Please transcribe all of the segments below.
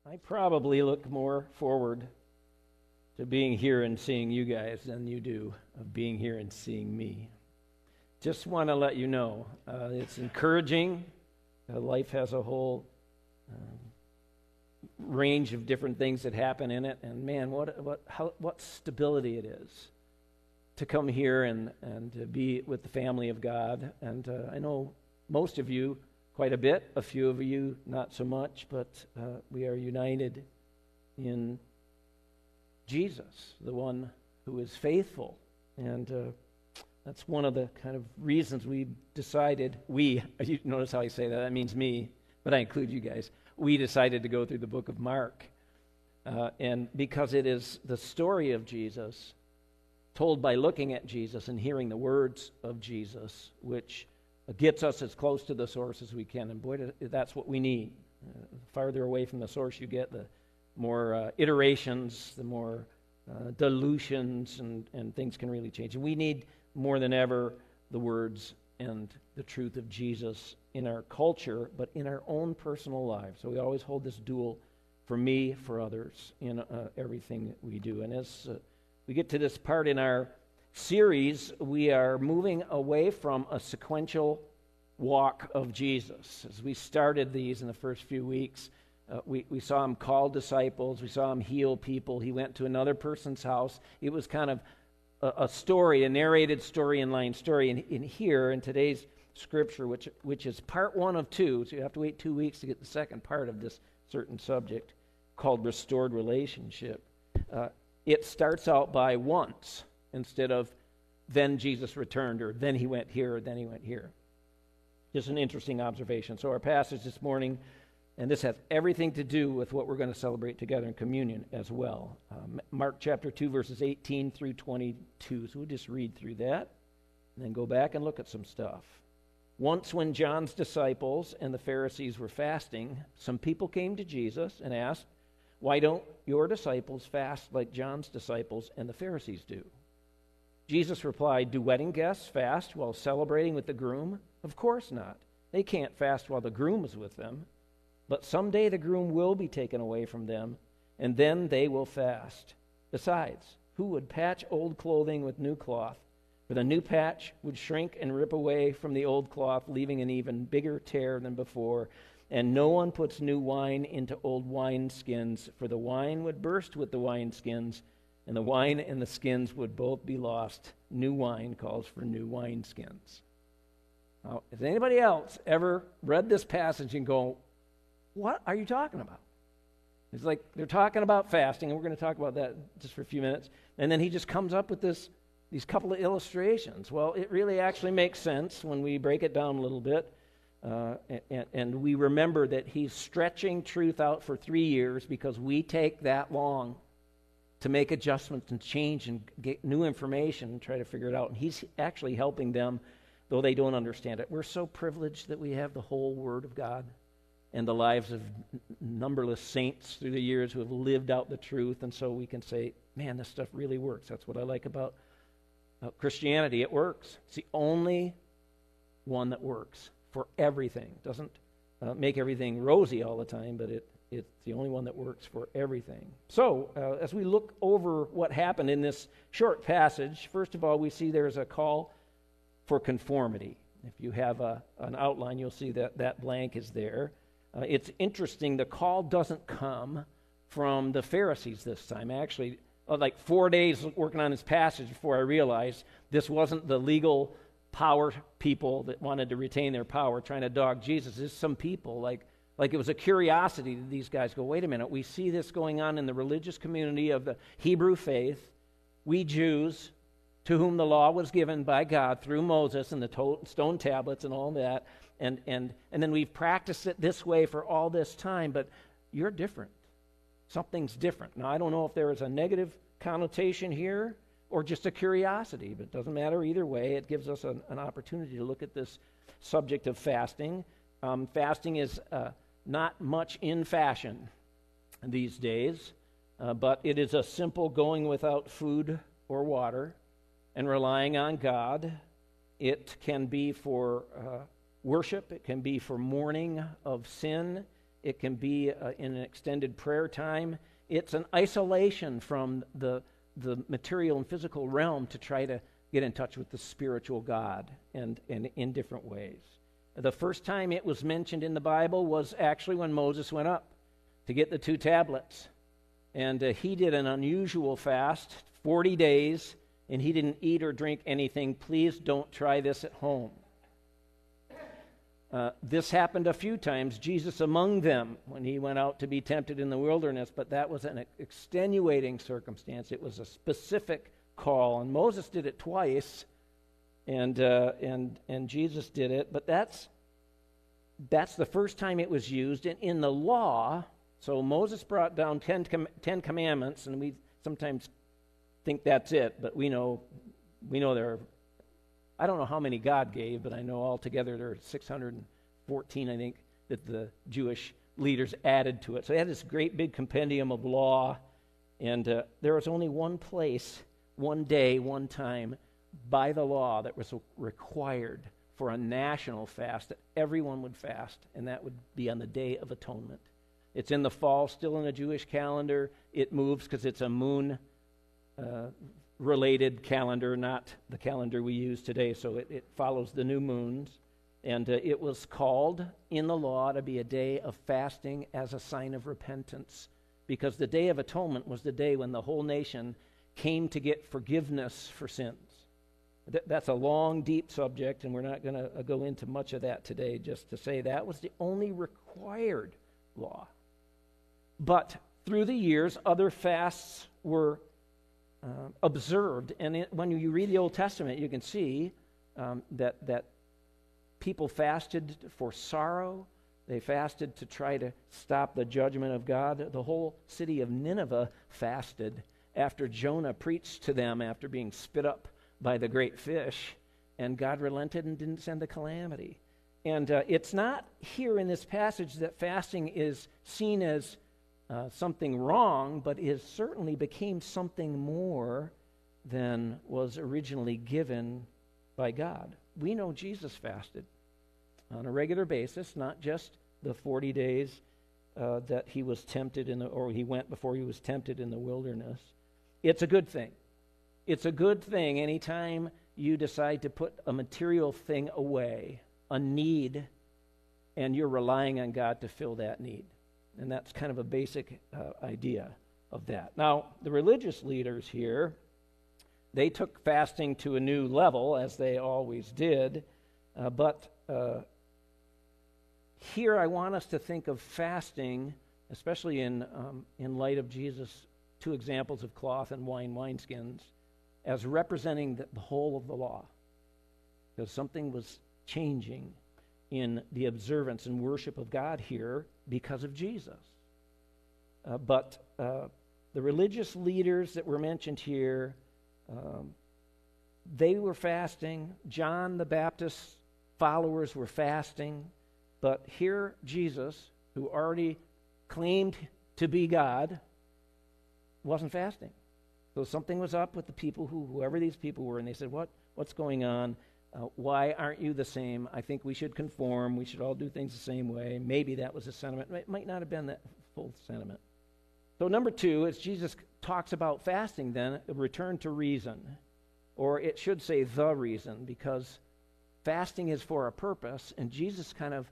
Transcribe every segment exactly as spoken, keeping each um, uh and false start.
I probably look more forward to being here and seeing you guys than you do of being here and seeing me. Just want to let you know, uh, it's encouraging. Uh, life has a whole um, range of different things that happen in it, and man, what what how, what stability it is to come here and, and to be with the family of God. And uh, I know most of you quite a bit, a few of you not so much, but uh, we are united in Jesus, the one who is faithful. And uh, that's one of the kind of reasons we decided, we, you notice how I say that, that means me, but I include you guys. We decided to go through the book of Mark. Uh, and because it is the story of Jesus told by looking at Jesus and hearing the words of Jesus, which gets us as close to the source as we can. And boy, that's what we need. Uh, the farther away from the source you get, the more uh, iterations, the more uh, dilutions, and, and things can really change. And we need more than ever the words and the truth of Jesus in our culture, but in our own personal lives. So we always hold this dual for me, for others, in uh, everything that we do. And as uh, we get to this part in our series, we are moving away from a sequential walk of Jesus. As we started these in the first few weeks, uh, we, we saw him call disciples, we saw him heal people, he went to another person's house. It was kind of a, a story, a narrated story in line story. And in here, in today's scripture, which which is part one of two, so you have to wait two weeks to get the second part of this certain subject, called restored relationship. Uh, it starts out by once, instead of then Jesus returned, or then he went here, or then he went here. Just an interesting observation. So our passage this morning, and this has everything to do with what we're going to celebrate together in communion as well. Um, Mark chapter two, verses eighteen through twenty-two. So we'll just read through that, and then go back and look at some stuff. Once when John's disciples and the Pharisees were fasting, some people came to Jesus and asked, "Why don't your disciples fast like John's disciples and the Pharisees do?" Jesus replied, "Do wedding guests fast while celebrating with the groom? Of course not. They can't fast while the groom is with them. But someday the groom will be taken away from them, and then they will fast. Besides, who would patch old clothing with new cloth? For the new patch would shrink and rip away from the old cloth, leaving an even bigger tear than before. And no one puts new wine into old wineskins, for the wine would burst with the wineskins, and the wine and the skins would both be lost. New wine calls for new wineskins." Now, has anybody else ever read this passage and go, what are you talking about? It's like they're talking about fasting, and we're going to talk about that just for a few minutes. And then he just comes up with this these couple of illustrations. Well, it really actually makes sense when we break it down a little bit. Uh, and, and we remember that he's stretching truth out for three years because we take that long to make adjustments and change and get new information and try to figure it out. And he's actually helping them, though they don't understand it. We're so privileged that we have the whole Word of God and the lives of numberless saints through the years who have lived out the truth. And so we can say, man, this stuff really works. That's what I like about uh, Christianity. It works. It's the only one that works for everything. It doesn't uh, make everything rosy all the time, but it it's the only one that works for everything. So, uh, as we look over what happened in this short passage, first of all, we see there's a call for conformity. If you have a, an outline, you'll see that that blank is there. Uh, it's interesting, the call doesn't come from the Pharisees this time. Actually, uh, like four days working on this passage before I realized this wasn't the legal power people that wanted to retain their power trying to dog Jesus. There's some people, like, like it was a curiosity to these guys go, wait a minute, we see this going on in the religious community of the Hebrew faith. We Jews, to whom the law was given by God through Moses and the to- stone tablets and all that, and, and, and then we've practiced it this way for all this time, but you're different. Something's different. Now, I don't know if there is a negative connotation here or just a curiosity, but it doesn't matter either way. It gives us an, an opportunity to look at this subject of fasting. Um, fasting is uh, not much in fashion these days, uh, but it is a simple going without food or water and relying on God. It can be for uh, worship. It can be for mourning of sin. It can be uh, in an extended prayer time. It's an isolation from the, the material and physical realm to try to get in touch with the spiritual God and, and in different ways. The first time it was mentioned in the Bible was actually when Moses went up to get the two tablets. And uh, he did an unusual fast, forty days, and he didn't eat or drink anything. Please don't try this at home. Uh, this happened a few times, Jesus among them, when he went out to be tempted in the wilderness, but that was an extenuating circumstance. It was a specific call, and Moses did it twice, and uh, and and Jesus did it, but that's that's the first time it was used. And in the law, so Moses brought down ten, com- ten commandments, and we sometimes think that's it, but we know we know there are, I don't know how many God gave, but I know altogether there are six hundred fourteen, I think, that the Jewish leaders added to it. So they had this great big compendium of law, and uh, there was only one place, one day, one time, by the law that was required for a national fast, that everyone would fast, and that would be on the Day of Atonement. It's in the fall, still in the Jewish calendar. It moves because it's a moon uh, related calendar, not the calendar we use today, so it, it follows the new moons. And uh, it was called in the law to be a day of fasting as a sign of repentance, because the Day of Atonement was the day when the whole nation came to get forgiveness for sins. Th- that's a long, deep subject, and we're not going to uh, go into much of that today, just to say that was the only required law. But through the years, other fasts were Uh, observed, and it, when you read the Old Testament, you can see um, that that people fasted for sorrow. They fasted to try to stop the judgment of God. The whole city of Nineveh fasted after Jonah preached to them after being spit up by the great fish, and God relented and didn't send the calamity. And uh, it's not here in this passage that fasting is seen as Uh, something wrong, but it certainly became something more than was originally given by God. We know Jesus fasted on a regular basis, not just the forty days uh, that he was tempted in the, or he went before he was tempted in the wilderness. It's a good thing. It's a good thing anytime you decide to put a material thing away, a need, and you're relying on God to fill that need. And that's kind of a basic uh, idea of that. Now, the religious leaders here, they took fasting to a new level, as they always did. Uh, but uh, here I want us to think of fasting, especially in um, in light of Jesus' two examples of cloth and wine wineskins, as representing the, the whole of the law. Because something was changing in the observance and worship of God here because of Jesus. Uh, but uh, the religious leaders that were mentioned here, um, they were fasting. John the Baptist's followers were fasting. But here Jesus, who already claimed to be God, wasn't fasting. So something was up with the people, who, whoever these people were, and they said, "What? What's going on? Uh, why aren't you the same? I think we should conform. We should all do things the same way." Maybe that was a sentiment. It might not have been that full sentiment. So number two, as Jesus talks about fasting, then, a return to reason. Or it should say the reason, because fasting is for a purpose, and Jesus kind of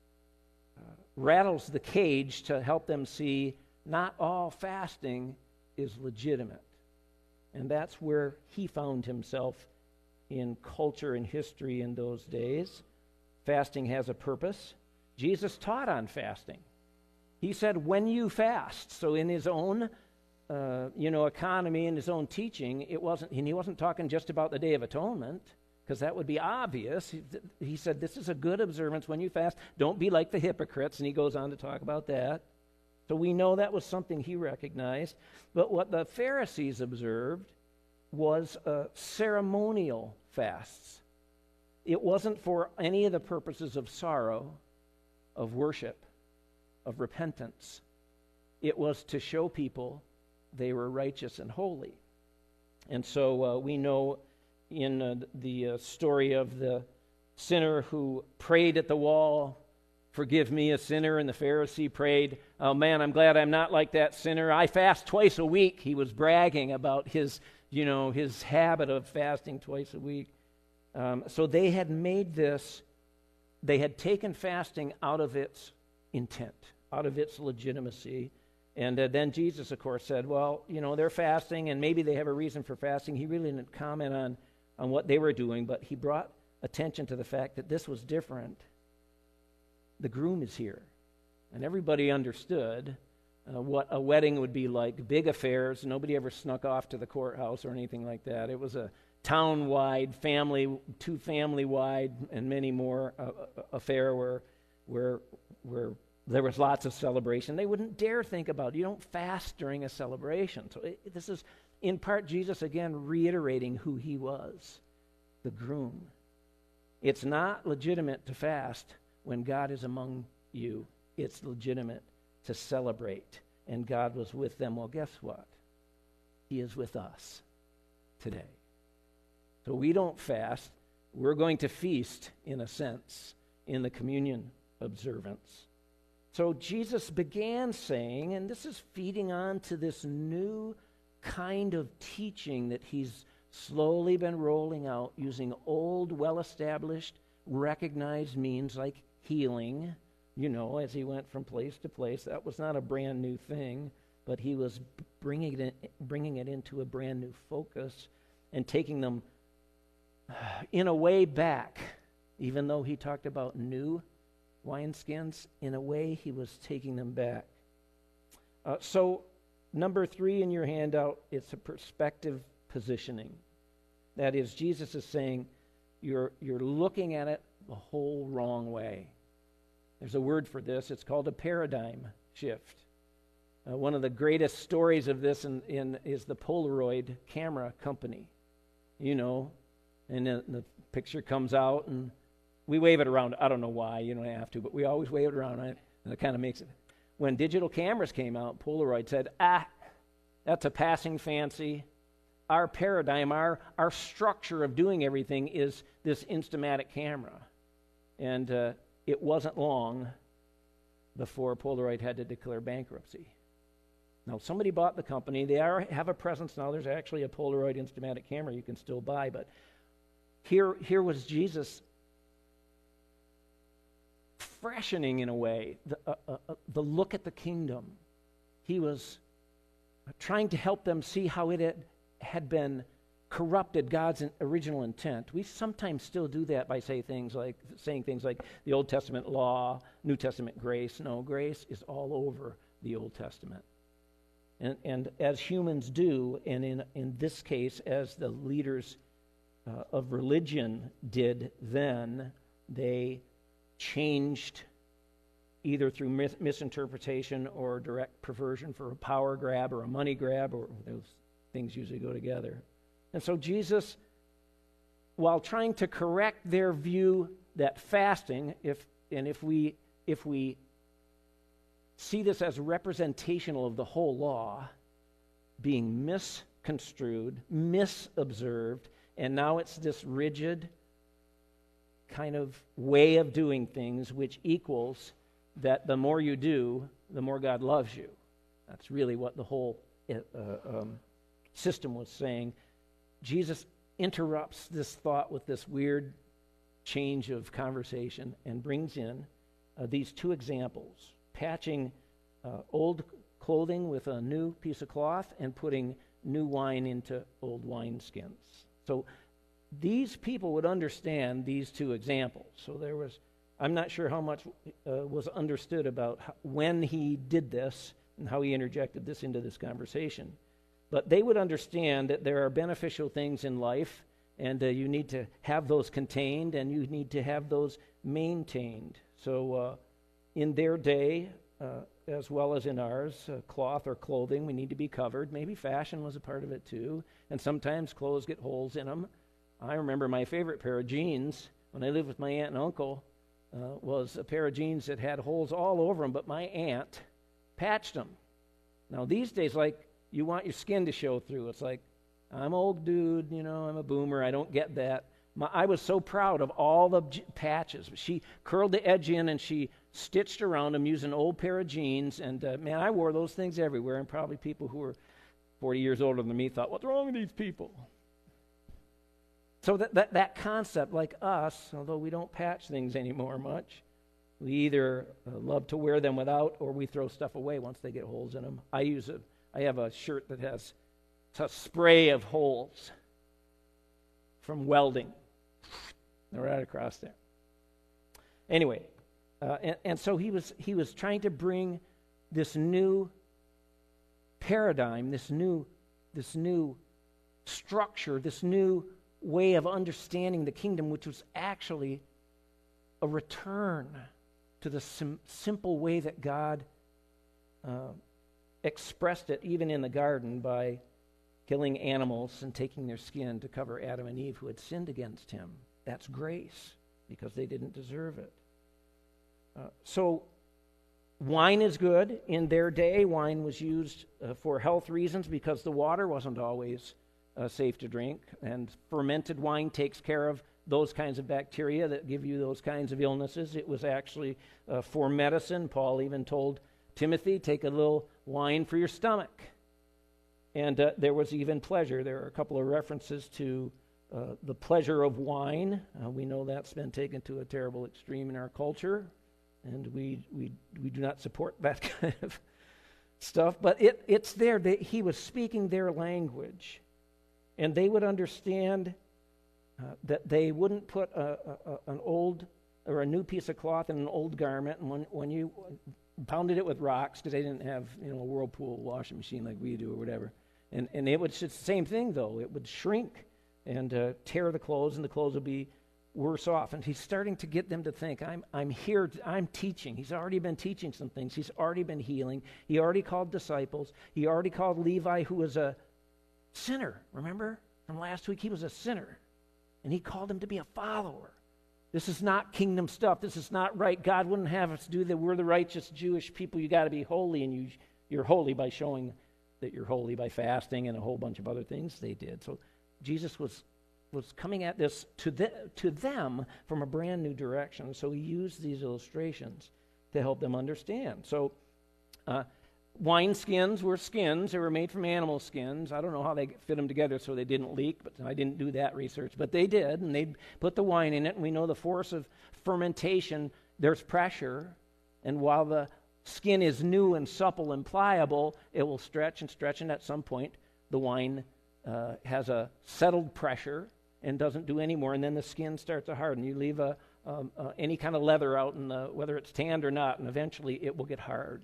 uh, rattles the cage to help them see not all fasting is legitimate. And that's where he found himself in culture and history in those days. Fasting has a purpose. Jesus taught on fasting. He said, when you fast. So in his own, uh, you know, economy and his own teaching, it wasn't, and he wasn't talking just about the Day of Atonement, because that would be obvious. He, he said, this is a good observance when you fast. Don't be like the hypocrites, and he goes on to talk about that. So we know that was something he recognized. But what the Pharisees observed was uh, ceremonial fasts. It wasn't for any of the purposes of sorrow, of worship, of repentance. It was to show people they were righteous and holy. And so uh, we know in uh, the uh, story of the sinner who prayed at the wall forgive me, a sinner. And the Pharisee prayed, oh man, I'm glad I'm not like that sinner. I fast twice a week. He was bragging about his, you know, his habit of fasting twice a week. Um, so they had made this, they had taken fasting out of its intent, out of its legitimacy. And uh, then Jesus, of course, said, well, you know, they're fasting, and maybe they have a reason for fasting. He really didn't comment on, on what they were doing, but he brought attention to the fact that this was different. The groom is here. And everybody understood uh, what a wedding would be like. Big affairs. Nobody ever snuck off to the courthouse or anything like that. It was a town-wide, family, two family-wide, and many more uh, affair where, where, where there was lots of celebration. They wouldn't dare think about it. You don't fast during a celebration. So it, this is, in part, Jesus, again, reiterating who he was, the groom. It's not legitimate to fast when God is among you. It's legitimate to celebrate. And God was with them. Well, guess what? He is with us today. So we don't fast. We're going to feast, in a sense, in the communion observance. So Jesus began saying, and this is feeding on to this new kind of teaching that he's slowly been rolling out using old, well-established, recognized means like healing, you know, as he went from place to place. That was not a brand new thing, but he was bringing it, in, bringing it into a brand new focus and taking them in a way back. Even though he talked about new wineskins, in a way he was taking them back. Uh, so number three in your handout, it's a perspective positioning. That is, Jesus is saying you're you're looking at it the whole wrong way. There's a word for this. It's called a paradigm shift. Uh, one of the greatest stories of this in, in is the Polaroid camera company. You know, and the, the picture comes out, and we wave it around. I don't know why. You don't have to, but we always wave it around, right? And it kind of makes it. When digital cameras came out, Polaroid said, ah, that's a passing fancy. Our paradigm, our, our structure of doing everything is this Instamatic camera. And uh, it wasn't long before Polaroid had to declare bankruptcy. Now, somebody bought the company. They are, have a presence now. There's actually a Polaroid Instamatic camera you can still buy. But here, here was Jesus freshening, in a way, the, uh, uh, the look at the kingdom. He was trying to help them see how it had, had been corrupted God's original intent. We sometimes still do that by say things like, saying things like the Old Testament law, New Testament grace. No, grace is all over the Old Testament. And, and as humans do, and in, in this case, as the leaders uh, of religion did then, they changed either through mis- misinterpretation or direct perversion for a power grab or a money grab, or those things usually go together. And so Jesus, while trying to correct their view that fasting, if and if we if we see this as representational of the whole law, being misconstrued, misobserved, and now it's this rigid kind of way of doing things, which equals that the more you do, the more God loves you. That's really what the whole uh, um, system was saying. Jesus interrupts this thought with this weird change of conversation and brings in uh, these two examples: patching uh, old clothing with a new piece of cloth and putting new wine into old wineskins. So these people would understand these two examples. So there was, I'm not sure how much uh, was understood about how, when he did this and how he interjected this into this conversation. But they would understand that there are beneficial things in life, and uh, you need to have those contained, and you need to have those maintained. So uh, in their day, uh, as well as in ours, uh, cloth or clothing, we need to be covered. Maybe fashion was a part of it too, and sometimes clothes get holes in them. I remember my favorite pair of jeans when I lived with my aunt and uncle uh, was a pair of jeans that had holes all over them, but my aunt patched them. Now these days, like, you want your skin to show through. It's like, I'm an old dude, you know, I'm a boomer, I don't get that. My, I was so proud of all the j- patches. She curled the edge in and she stitched around them using an old pair of jeans. And uh, man, I wore those things everywhere. And probably people who were forty years older than me thought, what's wrong with these people? So that, that, that concept, like us, although we don't patch things anymore much, we either uh, love to wear them without or we throw stuff away once they get holes in them. I use a, I have a shirt that has a spray of holes from welding. They're right across there. Anyway, uh, and, and so he was he was trying to bring this new paradigm, this new this new structure, this new way of understanding the kingdom, which was actually a return to the sim- simple way that God uh, expressed it, even in the garden, by killing animals and taking their skin to cover Adam and Eve who had sinned against him. That's grace, because they didn't deserve it. Uh, so wine is good. In their day, wine was used uh, for health reasons because the water wasn't always uh, safe to drink, and fermented wine takes care of those kinds of bacteria that give you those kinds of illnesses. It was actually uh, for medicine. Paul even told Timothy, take a little wine for your stomach. And uh, there was even pleasure. There are a couple of references to uh, the pleasure of wine. Uh, we know that's been taken to a terrible extreme in our culture, and we we we do not support that kind of stuff. But it it's there. They, he was speaking their language, and they would understand uh, that they wouldn't put a, a, a, an old or a new piece of cloth in an old garment, and when when you pounded it with rocks, because they didn't have, you know, a Whirlpool washing machine like we do or whatever. And and it was just the same thing, though. It would shrink and uh, tear the clothes, and the clothes would be worse off. And he's starting to get them to think, I'm I'm here, to, I'm teaching. He's already been teaching some things. He's already been healing. He already called disciples. He already called Levi, who was a sinner. Remember? From last week, he was a sinner. And he called him to be a follower. This is not kingdom stuff. This is not right. God wouldn't have us do that. We're the righteous Jewish people. You got to be holy, and you, you're holy by showing that you're holy by fasting and a whole bunch of other things they did. So Jesus was was coming at this to, the, to them from a brand new direction. So he used these illustrations to help them understand. So uh, wine skins were skins. They were made from animal skins. I don't know how they fit them together so they didn't leak, but I didn't do that research. But they did, and they'd put the wine in it, and we know the force of fermentation, there's pressure, and while the skin is new and supple and pliable, it will stretch and stretch, and at some point the wine uh, has a settled pressure and doesn't do any more, and then the skin starts to harden. You leave a, um, uh, any kind of leather out, in the, whether it's tanned or not, and eventually it will get hard.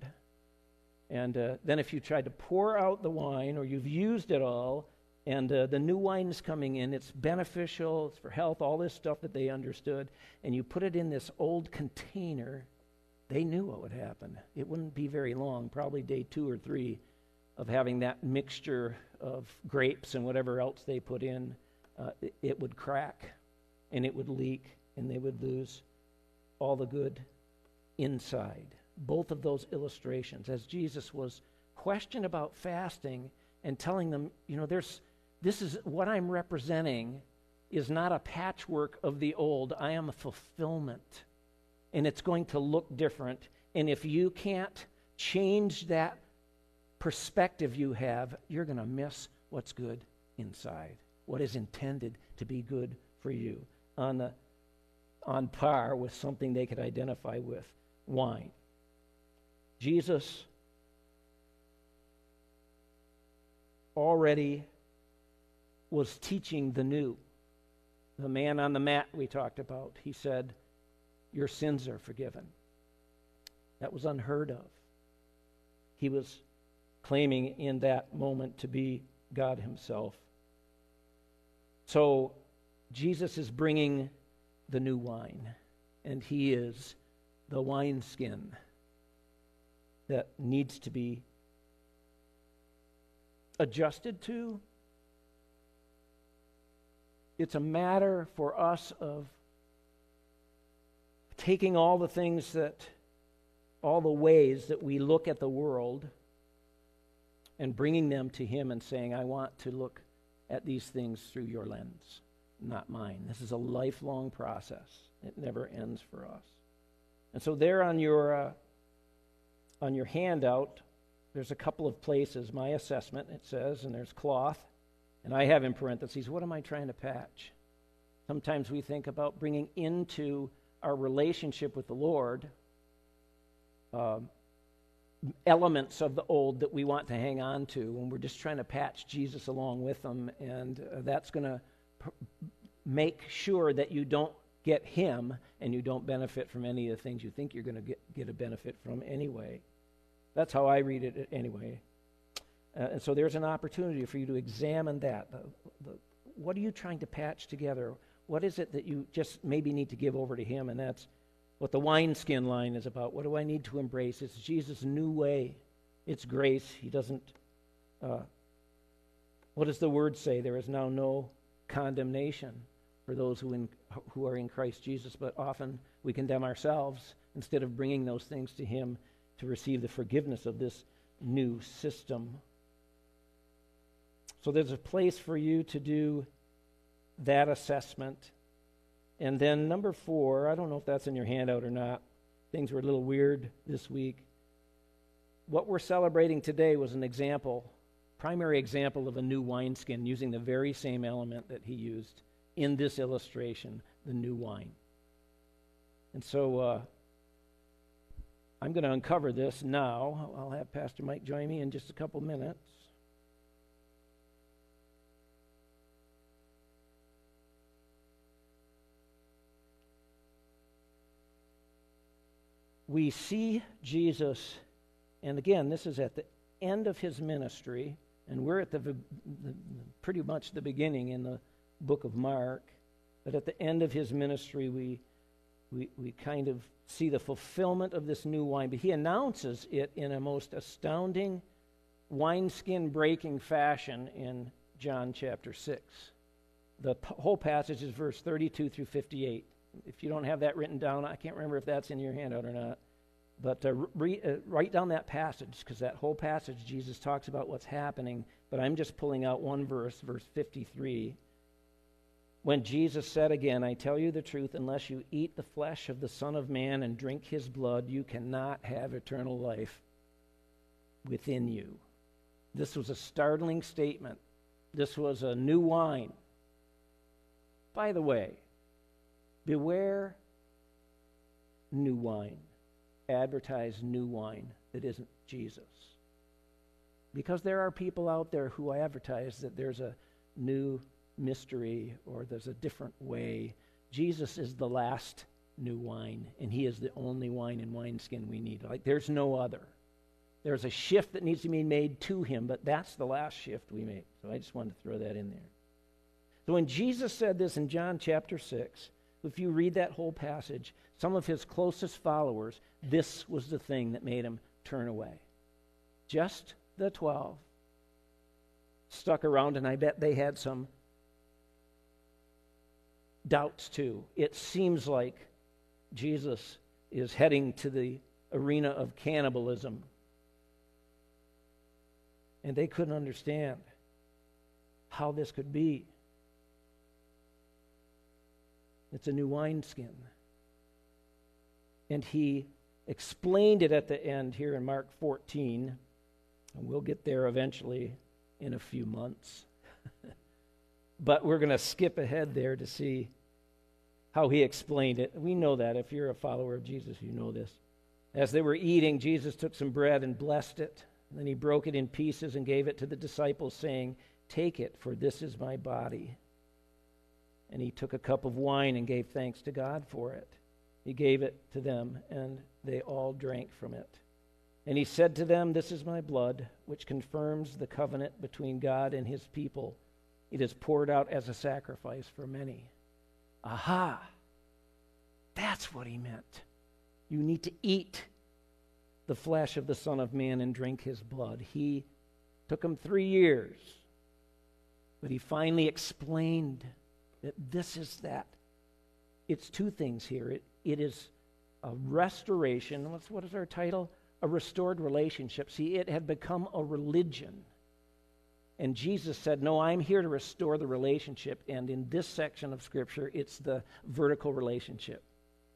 And uh, then if you try to pour out the wine, or you've used it all, and uh, the new wine is coming in, it's beneficial, it's for health, all this stuff that they understood, and you put it in this old container, they knew what would happen. It wouldn't be very long, probably day two or three, of having that mixture of grapes and whatever else they put in. Uh, it, it would crack, and it would leak, and they would lose all the good inside. Both of those illustrations, as Jesus was questioned about fasting and telling them, you know, there's this is what I'm representing is not a patchwork of the old. I am a fulfillment, and it's going to look different. And if you can't change that perspective you have, you're going to miss what's good inside, what is intended to be good for you, on the on par with something they could identify with, wine. Jesus already was teaching the new. The man on the mat we talked about, he said, your sins are forgiven. That was unheard of. He was claiming in that moment to be God himself. So Jesus is bringing the new wine, and he is the wineskin that needs to be adjusted to. It's a matter for us of taking all the things that, all the ways that we look at the world and bringing them to him and saying, I want to look at these things through your lens, not mine. This is a lifelong process. It never ends for us. And so there on your uh, on your handout, there's a couple of places, my assessment, it says, and there's cloth. And I have in parentheses, what am I trying to patch? Sometimes we think about bringing into our relationship with the Lord um, elements of the old that we want to hang on to, and we're just trying to patch Jesus along with them, and uh, that's going to pr- make sure that you don't get him and you don't benefit from any of the things you think you're going to get, get a benefit from anyway. That's how I read it anyway. Uh, and so there's an opportunity for you to examine that. The, the, what are you trying to patch together? What is it that you just maybe need to give over to him? And that's what the wineskin line is about. What do I need to embrace? It's Jesus' new way. It's grace. He doesn't, uh, what does the word say? There is now no condemnation for those who, in, who are in Christ Jesus, but often we condemn ourselves instead of bringing those things to him to receive the forgiveness of this new system. So there's a place for you to do that assessment. And then number four, I don't know if that's in your handout or not. Things were a little weird this week. What we're celebrating today was an example, primary example of a new wineskin using the very same element that he used in this illustration, the new wine. And so uh, I'm going to uncover this now. I'll have Pastor Mike join me in just a couple minutes. We see Jesus, and again, this is at the end of his ministry, and we're at the, the, the pretty much the beginning in the book of Mark, but at the end of his ministry, we we we kind of see the fulfillment of this new wine. But he announces it in a most astounding, wineskin-breaking fashion in John chapter six. The p- whole passage is verse thirty-two through fifty-eight. If you don't have that written down, I can't remember if that's in your handout or not. But uh, re, uh, write down that passage, because that whole passage, Jesus talks about what's happening. But I'm just pulling out one verse, verse fifty-three. When Jesus said again, I tell you the truth, unless you eat the flesh of the Son of Man and drink his blood, you cannot have eternal life within you. This was a startling statement. This was a new wine. By the way, beware new wine. Advertise new wine that isn't Jesus. Because there are people out there who advertise that there's a new mystery or there's a different way. Jesus is the last new wine, and he is the only wine and wineskin we need. Like, there's no other. There's a shift that needs to be made to him, but that's the last shift we make. So I just wanted to throw that in there. So when Jesus said this in John chapter six, if you read that whole passage, some of his closest followers, this was the thing that made him turn away. Just the twelve stuck around, and I bet they had some doubts too. It seems like Jesus is heading to the arena of cannibalism, and they couldn't understand how this could be. It's a new wineskin. And he explained it at the end here in Mark fourteen, and we'll get there eventually in a few months. But we're going to skip ahead there to see how he explained it. We know that. If you're a follower of Jesus, you know this. As they were eating, Jesus took some bread and blessed it. And then he broke it in pieces and gave it to the disciples, saying, "Take it, for this is my body." And he took a cup of wine and gave thanks to God for it. He gave it to them, and they all drank from it. And he said to them, "This is my blood, which confirms the covenant between God and his people. It is poured out as a sacrifice for many." Aha! That's what he meant. You need to eat the flesh of the Son of Man and drink his blood. He took him three years, but he finally explained that this is that. It's two things here. It, it is a restoration. What's, what is our title? A restored relationship. See, it had become a religion. And Jesus said, no, I'm here to restore the relationship. And in this section of Scripture, it's the vertical relationship.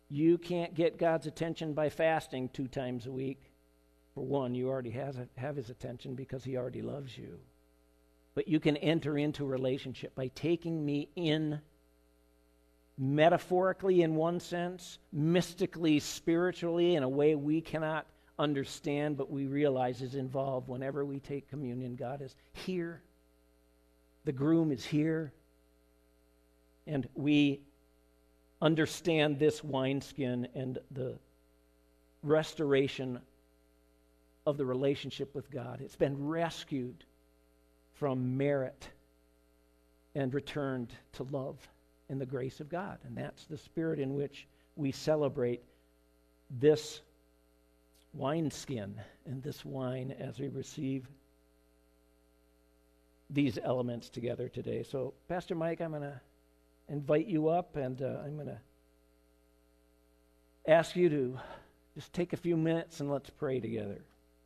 You can't get God's attention by fasting two times a week. For one, you already has, have his attention because he already loves you. But you can enter into a relationship by taking me in, metaphorically in one sense, mystically, spiritually, in a way we cannot understand, but we realize is involved whenever we take communion. God is here. The groom is here. And we understand this wineskin and the restoration of the relationship with God. It's been rescued from merit and returned to love and the grace of God. And that's the spirit in which we celebrate this wineskin and this wine as we receive these elements together today. So, Pastor Mike, I'm going to invite you up, and uh, I'm going to ask you to just take a few minutes and let's pray together.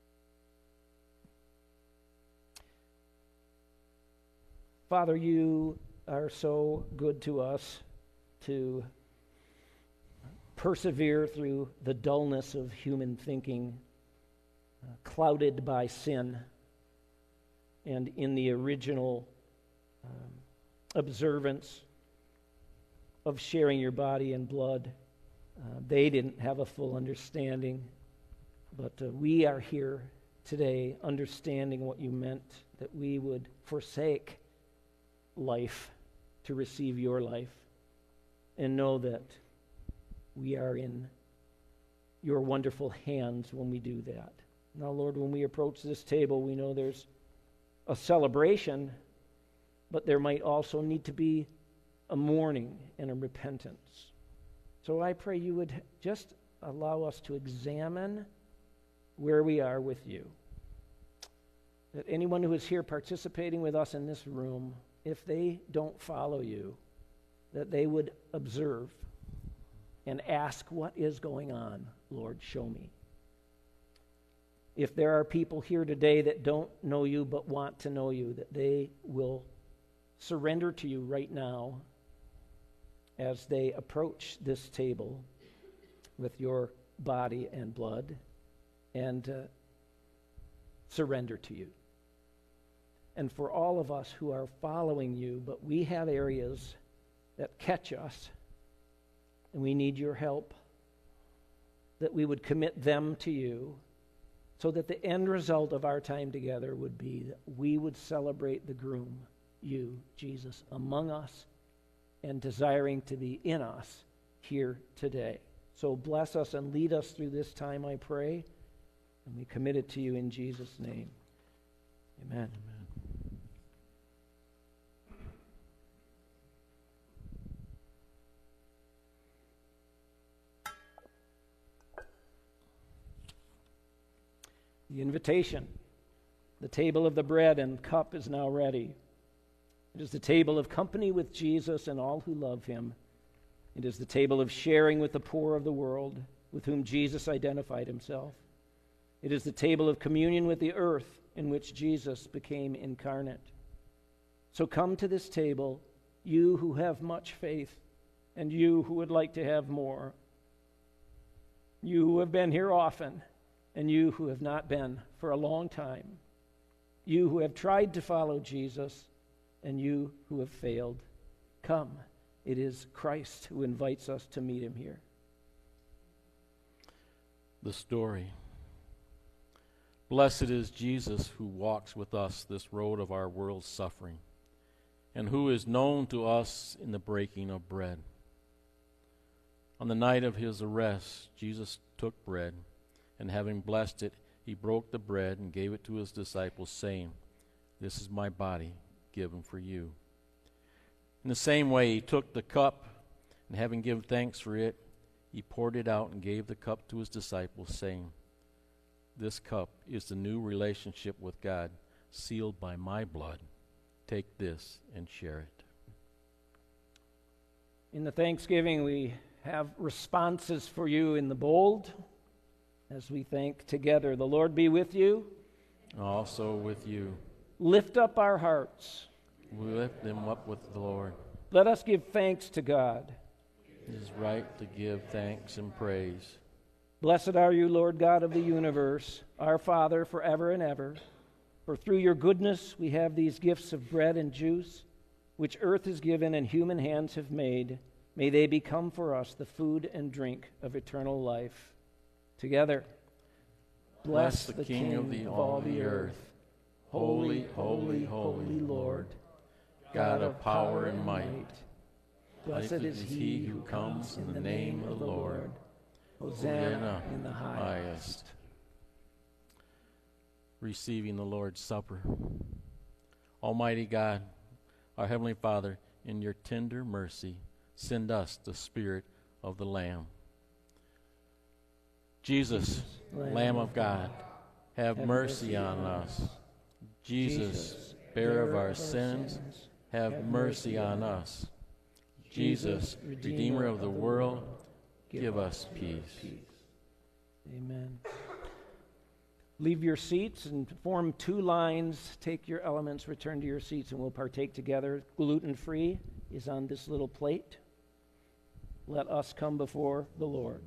Father, you are so good to us to persevere through the dullness of human thinking, uh, clouded by sin, and in the original um, observance of sharing your body and blood. Uh, they didn't have a full understanding, but uh, we are here today understanding what you meant, that we would forsake life to receive your life, and know that we are in your wonderful hands when we do that. Now, Lord, when we approach this table, we know there's a celebration, but there might also need to be a mourning and a repentance. So I pray you would just allow us to examine where we are with you. That anyone who is here participating with us in this room, if they don't follow you, that they would observe and ask, what is going on? Lord, show me. If there are people here today that don't know you but want to know you, that they will surrender to you right now as they approach this table with your body and blood and uh, surrender to you. And for all of us who are following you, but we have areas that catch us and we need your help, that we would commit them to you so that the end result of our time together would be that we would celebrate the groom, you, Jesus, among us and desiring to be in us here today. So bless us and lead us through this time, I pray, and we commit it to you in Jesus' name. Amen. Amen. The invitation, the table of the bread and cup is now ready. It is the table of company with Jesus and all who love him. It is the table of sharing with the poor of the world, with whom Jesus identified himself. It is the table of communion with the earth, in which Jesus became incarnate. So come to this table, you who have much faith, and you who would like to have more. You who have been here often, and you who have not been for a long time. You who have tried to follow Jesus, and you who have failed. Come. It is Christ who invites us to meet him here. The story. Blessed is Jesus who walks with us this road of our world's suffering, and who is known to us in the breaking of bread. On the night of his arrest, Jesus took bread, and having blessed it, he broke the bread and gave it to his disciples, saying, "This is my body given for you." In the same way, he took the cup, and having given thanks for it, he poured it out and gave the cup to his disciples, saying, "This cup is the new relationship with God, sealed by my blood. Take this and share it." In the Thanksgiving, we have responses for you in the bold as we thank together. The Lord be with you. Also with you. Lift up our hearts. We lift them up with the Lord. Let us give thanks to God. It is right to give thanks and praise. Blessed are you, Lord God of the universe, our Father, forever and ever. For through your goodness we have these gifts of bread and juice, which earth has given and human hands have made. May they become for us the food and drink of eternal life. Together, bless the King of the all the earth. Holy, holy, holy Lord, God of power and might. Blessed is he who comes in the name of the Lord. Hosanna in the highest. Receiving the Lord's Supper. Almighty God, our Heavenly Father, in your tender mercy, send us the Spirit of the Lamb. Jesus, Lamb, Lamb of God, have, have mercy on us. Jesus, bearer of our sins, have mercy on us. Jesus, Redeemer of the world, give us peace. Amen. Leave your seats and form two lines. Take your elements, return to your seats, and we'll partake together. Gluten-free is on this little plate. Let us come before the Lord.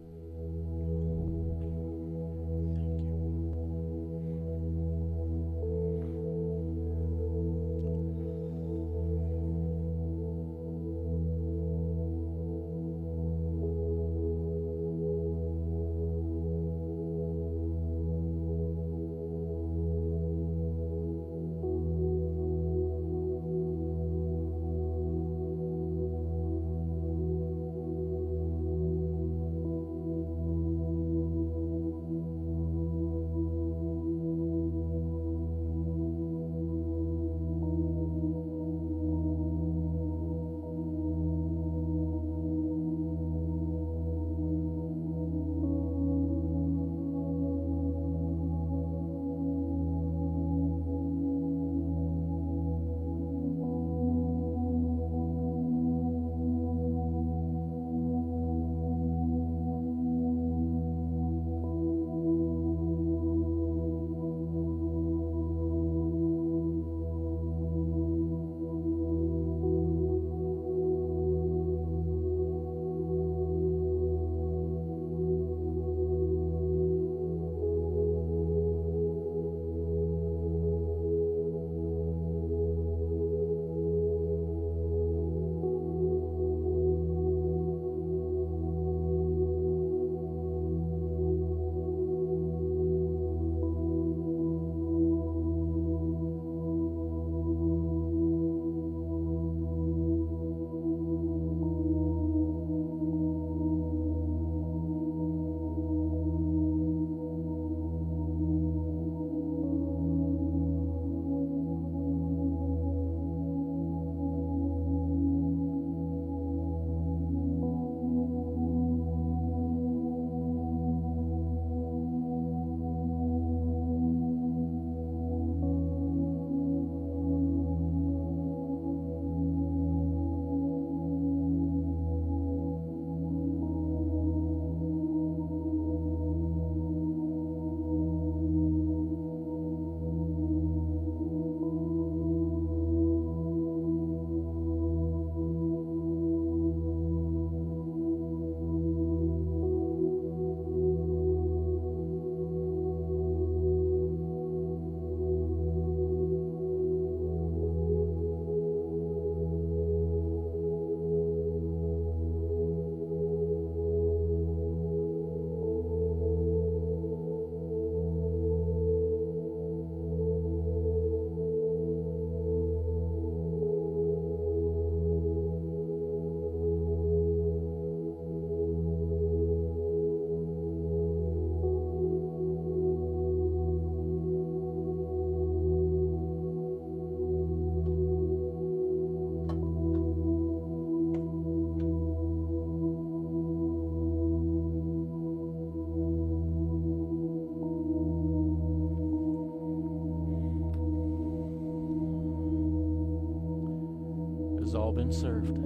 All been served.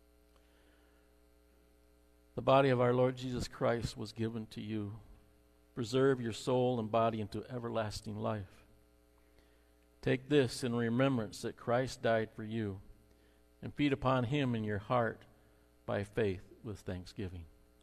The body of our Lord Jesus Christ was given to you preserve your soul and body into everlasting life. Take this in remembrance that Christ died for you, and feed upon him in your heart by faith with thanksgiving.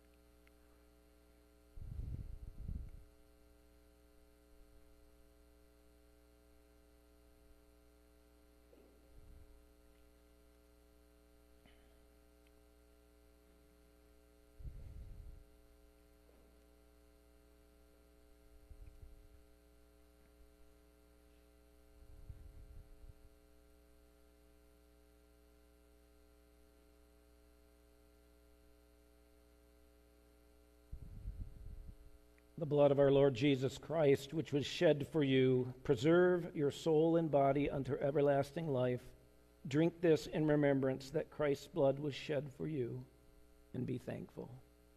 The blood of our Lord Jesus Christ, which was shed for you, preserve your soul and body unto everlasting life. Drink this in remembrance that Christ's blood was shed for you, and be thankful.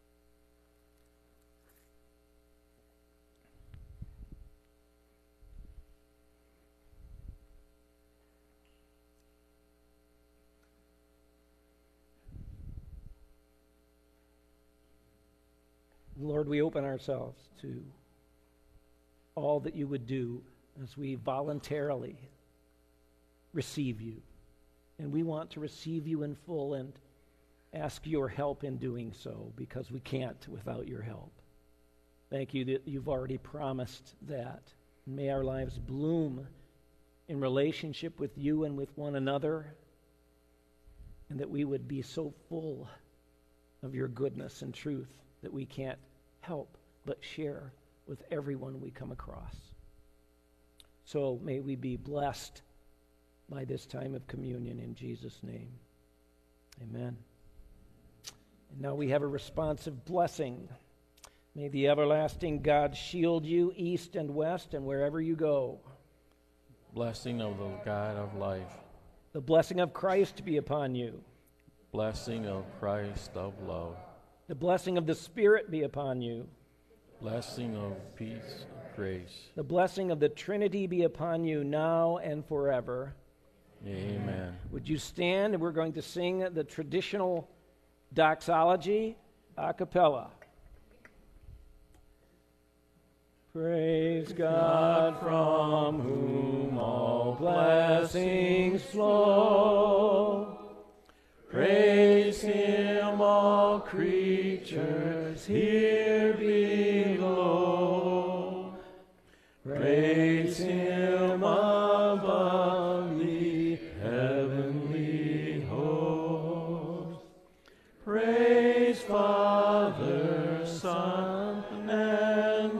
Lord, we open ourselves to all that you would do as we voluntarily receive you. And we want to receive you in full and ask your help in doing so, because we can't without your help. Thank you that you've already promised that. May our lives bloom in relationship with you and with one another, and that we would be so full of your goodness and truth that we can't help but share with everyone we come across. So may we be blessed by this time of communion in Jesus' name. Amen. And now we have a responsive blessing. May the everlasting God shield you east and west and wherever you go. Blessing of the God of life. The blessing of Christ be upon you. Blessing of Christ of love. The blessing of the Spirit be upon you. Blessing of peace and grace. The blessing of the Trinity be upon you now and forever. Amen. Would you stand, and we're going to sing the traditional doxology a cappella. Praise God from whom all blessings flow. Praise him, all creatures here below. Praise him above the heavenly host. Praise Father, Son, and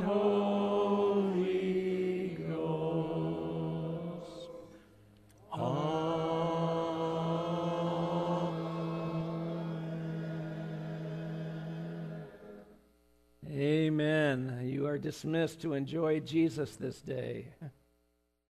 Holy Ghost. Amen. You are dismissed to enjoy Jesus this day.